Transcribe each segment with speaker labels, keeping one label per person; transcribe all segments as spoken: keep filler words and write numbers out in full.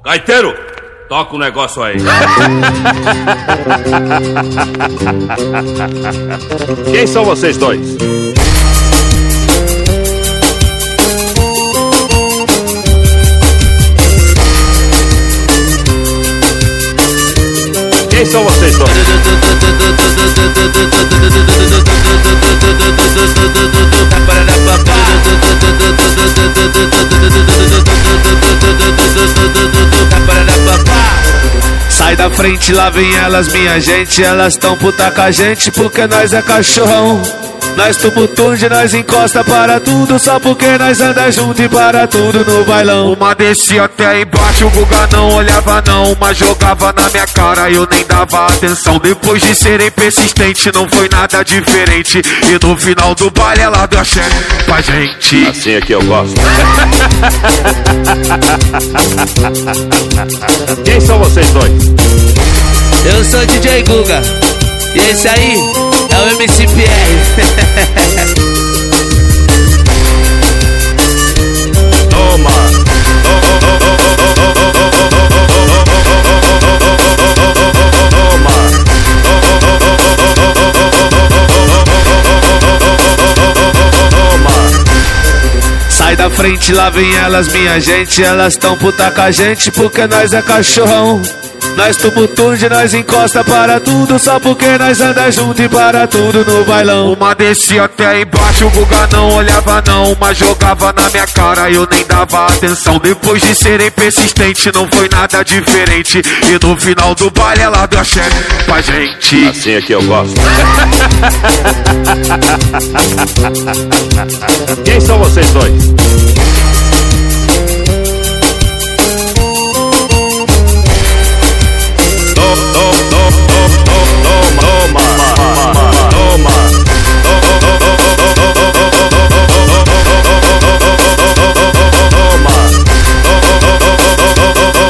Speaker 1: Gaiteiro, toca o negócio aí.
Speaker 2: Quem são vocês dois? Quem são vocês dois?
Speaker 3: Sai da frente, lá vem elas, minha gente. Elas tão puta com a gente porque nós é cachorrão. Nós tumultude, nós encosta para tudo, só porque nós anda junto e para tudo no bailão. Uma descia até embaixo, o Guga não olhava não. Uma jogava na minha cara, eu nem dava atenção. Depois de serem persistentes, não foi nada diferente. E no final do baile ela deu a chefe pra gente.
Speaker 2: Assim é que eu gosto. Quem são vocês dois?
Speaker 4: Eu sou o D J Guga. E esse aí é o M C P R.
Speaker 2: Toma.
Speaker 3: Sai da frente, lá vem elas, minha gente. Elas tão puta com a gente porque nós é cachorrão. Nós tumultude, nós encosta para tudo, só porque nós anda junto e para tudo no bailão. Uma descia até embaixo, o Guga não olhava não. Uma jogava na minha cara, eu nem dava atenção. Depois de serem persistentes, não foi nada diferente. E no final do baile ela deu a chefe pra gente.
Speaker 2: Assim é que eu gosto. Quem são vocês dois?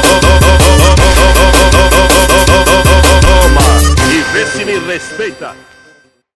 Speaker 1: Me respeita.